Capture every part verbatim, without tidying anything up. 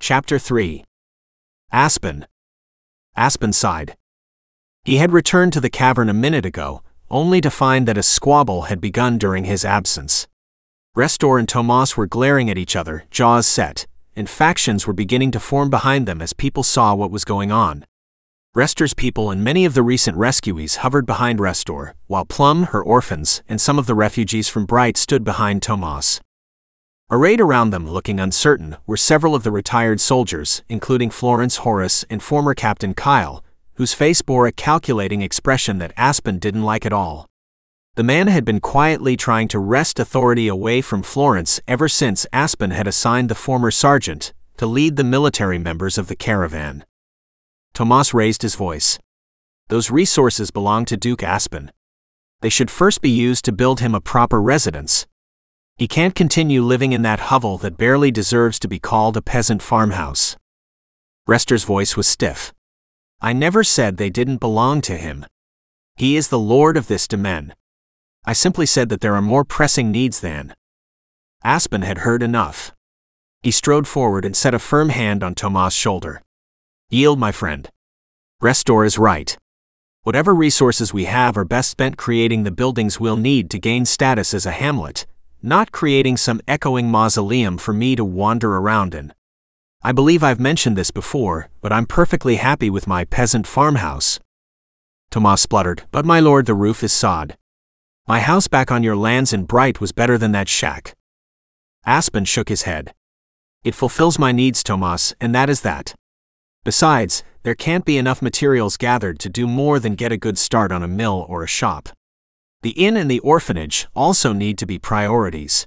Chapter three. Aspen. Aspen sighed. He had returned to the cavern a minute ago, only to find that a squabble had begun during his absence. Restor and Tomas were glaring at each other, jaws set, and factions were beginning to form behind them as people saw what was going on. Restor's people and many of the recent rescuees hovered behind Restor, while Plum, her orphans, and some of the refugees from Bright stood behind Tomas. Arrayed around them, looking uncertain, were several of the retired soldiers, including Florence Horace and former Captain Kyle, whose face bore a calculating expression that Aspen didn't like at all. The man had been quietly trying to wrest authority away from Florence ever since Aspen had assigned the former sergeant to lead the military members of the caravan. Tomas raised his voice. Those resources belong to Duke Aspen. They should first be used to build him a proper residence. He can't continue living in that hovel that barely deserves to be called a peasant farmhouse. Restor's voice was stiff. I never said they didn't belong to him. He is the lord of this domain. I simply said that there are more pressing needs than. Aspen had heard enough. He strode forward and set a firm hand on Tomas' shoulder. Yield, my friend. Restor is right. Whatever resources we have are best spent creating the buildings we'll need to gain status as a hamlet, not creating some echoing mausoleum for me to wander around in. I believe I've mentioned this before, but I'm perfectly happy with my peasant farmhouse. Tomas spluttered, but my lord, the roof is sod. My house back on your lands in Bright was better than that shack. Aspen shook his head. It fulfills my needs, Tomas, and that is that. Besides, there can't be enough materials gathered to do more than get a good start on a mill or a shop. The inn and the orphanage also need to be priorities.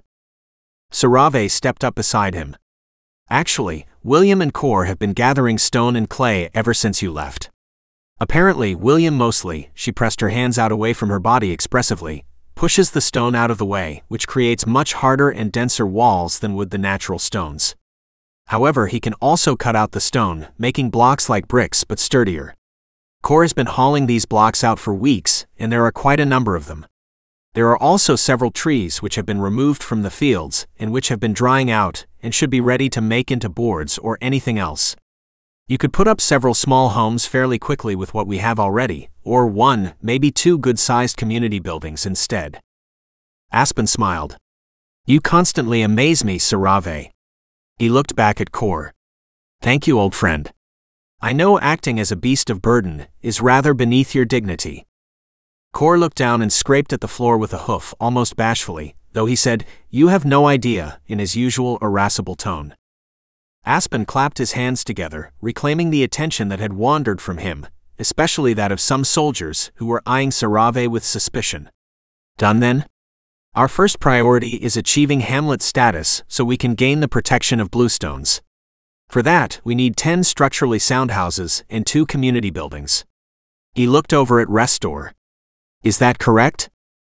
Sarave stepped up beside him. Actually, William and Cor have been gathering stone and clay ever since you left. Apparently, William mostly, she pressed her hands out away from her body expressively, pushes the stone out of the way, which creates much harder and denser walls than would the natural stones. However, he can also cut out the stone, making blocks like bricks but sturdier. Cor has been hauling these blocks out for weeks, and there are quite a number of them. There are also several trees which have been removed from the fields, and which have been drying out, and should be ready to make into boards or anything else. You could put up several small homes fairly quickly with what we have already, or one, maybe two good-sized community buildings instead. Aspen smiled. You constantly amaze me, Sarave. He looked back at Cor. Thank you, old friend. I know acting as a beast of burden is rather beneath your dignity. Cor looked down and scraped at the floor with a hoof almost bashfully, though he said, You have no idea, in his usual irascible tone. Aspen clapped his hands together, reclaiming the attention that had wandered from him, especially that of some soldiers who were eyeing Sarave with suspicion. Done then? Our first priority is achieving hamlet status so we can gain the protection of Bluestones. For that, we need ten structurally sound houses and two community buildings. He looked over at Restor. Is that correct?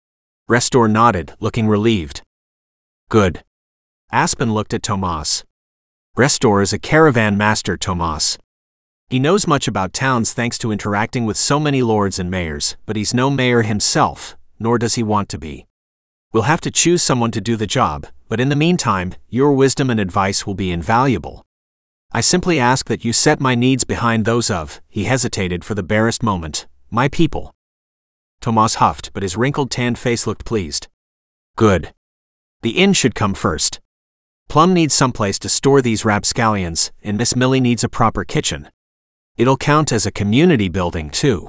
Restor nodded, looking relieved. Good. Aspen looked at Tomas. Restor is a caravan master, Tomas. He knows much about towns thanks to interacting with so many lords and mayors, but he's no mayor himself, nor does he want to be. We'll have to choose someone to do the job, but in the meantime, your wisdom and advice will be invaluable. I simply ask that you set my needs behind those of, he hesitated for the barest moment, my people. Tomas huffed, but his wrinkled tanned face looked pleased. Good. The inn should come first. Plum needs someplace to store these rapscallions, and Miss Millie needs a proper kitchen. It'll count as a community building, too.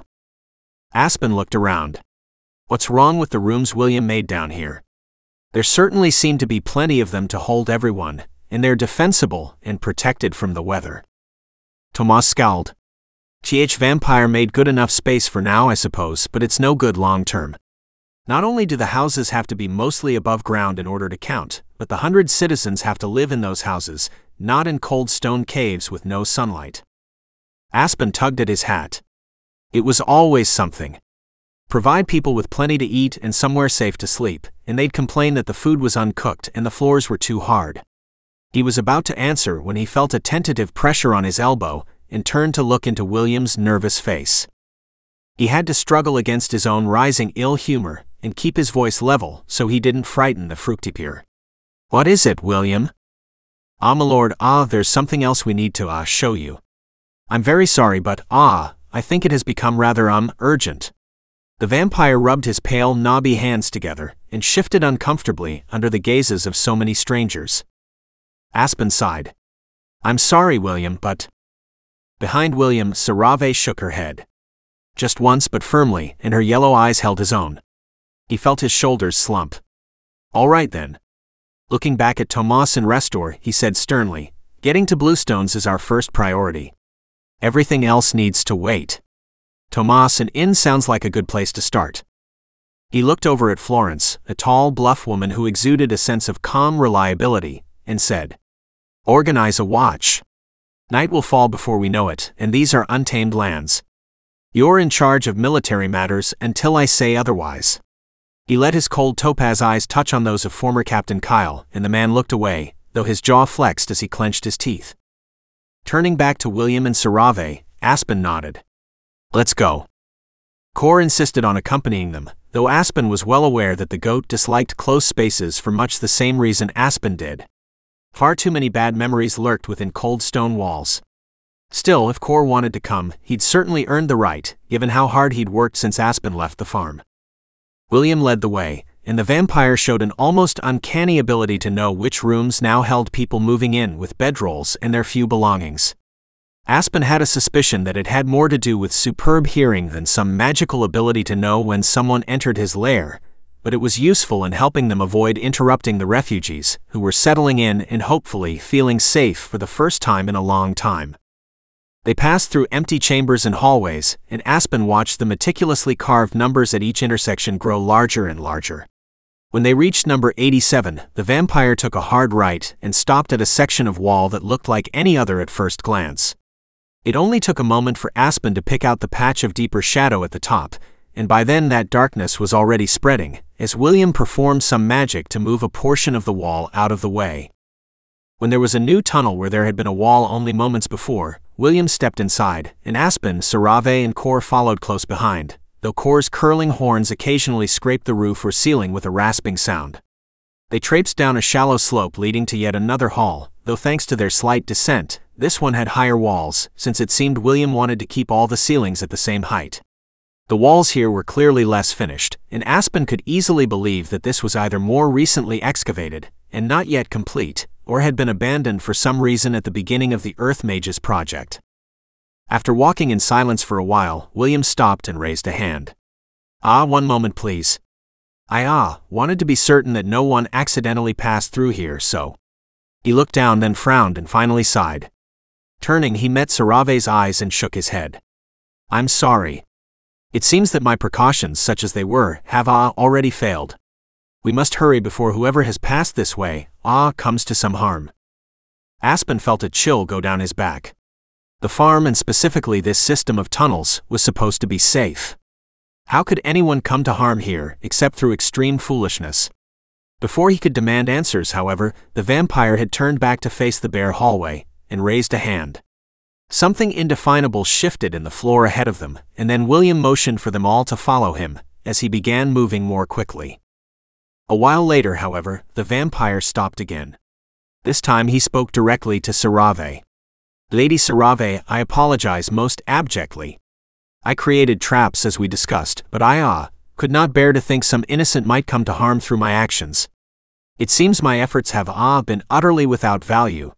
Aspen looked around. What's wrong with the rooms William made down here? There certainly seem to be plenty of them to hold everyone, and they're defensible and protected from the weather. Tomas scowled. Gh Vampire made good enough space for now, I suppose, but it's no good long term. Not only do the houses have to be mostly above ground in order to count, but the hundred citizens have to live in those houses, not in cold stone caves with no sunlight. Aspen tugged at his hat. It was always something. Provide people with plenty to eat and somewhere safe to sleep, and they'd complain that the food was uncooked and the floors were too hard. He was about to answer when he felt a tentative pressure on his elbow and turned to look into William's nervous face. He had to struggle against his own rising ill humor and keep his voice level so he didn't frighten the fructipeer. What is it, William? Ah, my lord, ah, there's something else we need to, ah, show you. I'm very sorry, but, ah, I think it has become rather, um, urgent. The vampire rubbed his pale, knobby hands together and shifted uncomfortably under the gazes of so many strangers. Aspen sighed. I'm sorry, William, but... Behind William, Sarave shook her head. Just once but firmly, and her yellow eyes held his own. He felt his shoulders slump. All right then. Looking back at Tomas and Restor, he said sternly, getting to Bluestones is our first priority. Everything else needs to wait. Tomas, an inn sounds like a good place to start. He looked over at Florence, a tall, bluff woman who exuded a sense of calm reliability, and said, Organize a watch. Night will fall before we know it, and these are untamed lands. You're in charge of military matters until I say otherwise. He let his cold topaz eyes touch on those of former Captain Kyle, and the man looked away, though his jaw flexed as he clenched his teeth. Turning back to William and Sarave, Aspen nodded. Let's go. Cor insisted on accompanying them, though Aspen was well aware that the goat disliked close spaces for much the same reason Aspen did. Far too many bad memories lurked within cold stone walls. Still, if Cor wanted to come, he'd certainly earned the right, given how hard he'd worked since Aspen left the farm. William led the way, and the vampire showed an almost uncanny ability to know which rooms now held people moving in with bedrolls and their few belongings. Aspen had a suspicion that it had more to do with superb hearing than some magical ability to know when someone entered his lair, but it was useful in helping them avoid interrupting the refugees, who were settling in and hopefully feeling safe for the first time in a long time. They passed through empty chambers and hallways, and Aspen watched the meticulously carved numbers at each intersection grow larger and larger. When they reached number eighty-seven, the vampire took a hard right and stopped at a section of wall that looked like any other at first glance. It only took a moment for Aspen to pick out the patch of deeper shadow at the top, and by then that darkness was already spreading, as William performed some magic to move a portion of the wall out of the way. When there was a new tunnel where there had been a wall only moments before, William stepped inside, and Aspen, Sarave and Cor followed close behind, though Cor's curling horns occasionally scraped the roof or ceiling with a rasping sound. They traipsed down a shallow slope leading to yet another hall, though thanks to their slight descent, this one had higher walls, since it seemed William wanted to keep all the ceilings at the same height. The walls here were clearly less finished, and Aspen could easily believe that this was either more recently excavated, and not yet complete, or had been abandoned for some reason at the beginning of the Earth Mages project. After walking in silence for a while, William stopped and raised a hand. Ah, one moment please. I ah, wanted to be certain that no one accidentally passed through here, so. He looked down, then frowned and finally sighed. Turning, he met Sarave's eyes and shook his head. I'm sorry. It seems that my precautions, such as they were, have ah already failed. We must hurry before whoever has passed this way, ah, comes to some harm. Aspen felt a chill go down his back. The farm, and specifically this system of tunnels, was supposed to be safe. How could anyone come to harm here, except through extreme foolishness? Before he could demand answers, however, the vampire had turned back to face the bare hallway, and raised a hand. Something indefinable shifted in the floor ahead of them, and then William motioned for them all to follow him, as he began moving more quickly. A while later, however, the vampire stopped again. This time he spoke directly to Sarave. Lady Sarave, I apologize most abjectly. I created traps as we discussed, but I ah, could not bear to think some innocent might come to harm through my actions. It seems my efforts have ah been utterly without value.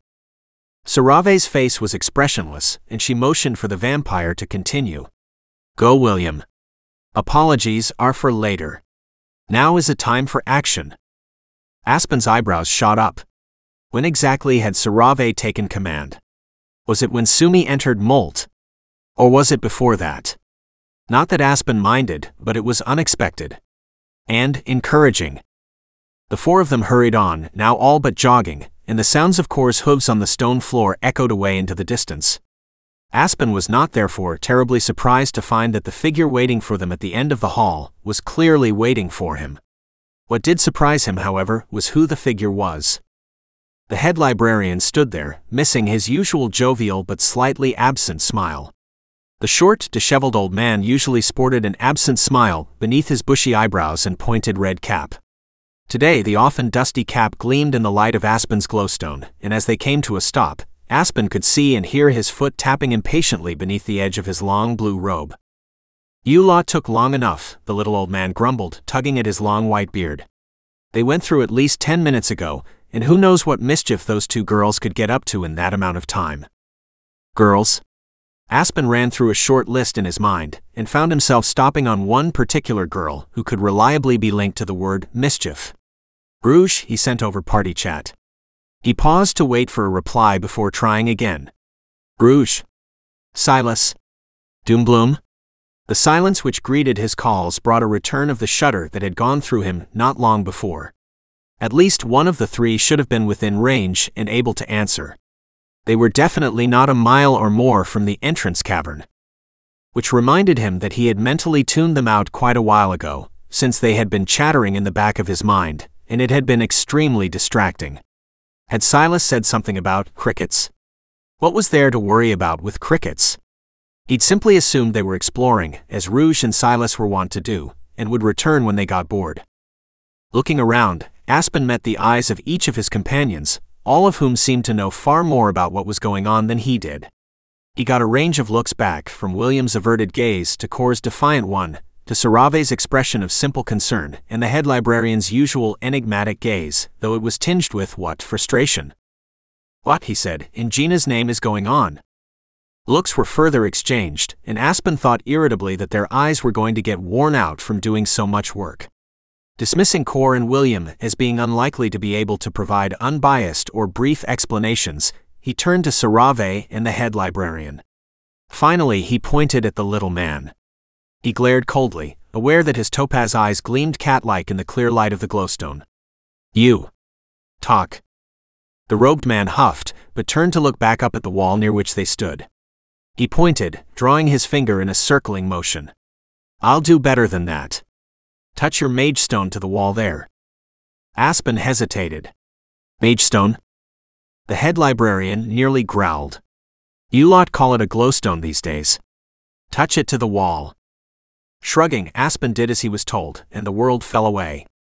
Sarave's face was expressionless, and she motioned for the vampire to continue. Go, William. Apologies are for later. Now is a time for action. Aspen's eyebrows shot up. When exactly had Sarave taken command? Was it when Sumi entered Molt? Or was it before that? Not that Aspen minded, but it was unexpected. And encouraging. The four of them hurried on, now all but jogging, and the sounds of Cor's hooves on the stone floor echoed away into the distance. Aspen was not therefore terribly surprised to find that the figure waiting for them at the end of the hall was clearly waiting for him. What did surprise him, however, was who the figure was. The head librarian stood there, missing his usual jovial but slightly absent smile. The short, disheveled old man usually sported an absent smile beneath his bushy eyebrows and pointed red cap. Today the often dusty cap gleamed in the light of Aspen's glowstone, and as they came to a stop, Aspen could see and hear his foot tapping impatiently beneath the edge of his long blue robe. "You lot took long enough," the little old man grumbled, tugging at his long white beard. "They went through at least ten minutes ago, and who knows what mischief those two girls could get up to in that amount of time." Girls? Aspen ran through a short list in his mind, and found himself stopping on one particular girl who could reliably be linked to the word mischief. "Rouge," he sent over party chat. He paused to wait for a reply before trying again. "Rouge." "Silas." "Doombloom." The silence which greeted his calls brought a return of the shudder that had gone through him not long before. At least one of the three should have been within range and able to answer. They were definitely not a mile or more from the entrance cavern. Which reminded him that he had mentally tuned them out quite a while ago, since they had been chattering in the back of his mind, and it had been extremely distracting. Had Silas said something about crickets? What was there to worry about with crickets? He'd simply assumed they were exploring, as Rouge and Silas were wont to do, and would return when they got bored. Looking around, Aspen met the eyes of each of his companions, all of whom seemed to know far more about what was going on than he did. He got a range of looks back, from William's averted gaze to Core's defiant one, to Sarave's expression of simple concern, and the head librarian's usual enigmatic gaze, though it was tinged with, what, frustration. "What," he said, "in Gina's name is going on?" Looks were further exchanged, and Aspen thought irritably that their eyes were going to get worn out from doing so much work. Dismissing Core and William as being unlikely to be able to provide unbiased or brief explanations, he turned to Sarave and the head librarian. Finally, he pointed at the little man. He glared coldly, aware that his topaz eyes gleamed cat-like in the clear light of the glowstone. "You. Talk." The robed man huffed, but turned to look back up at the wall near which they stood. He pointed, drawing his finger in a circling motion. "I'll do better than that. Touch your mage stone to the wall there." Aspen hesitated. "Mage stone?" The head librarian nearly growled. "You lot call it a glowstone these days. Touch it to the wall." Shrugging, Aspen did as he was told, and the world fell away.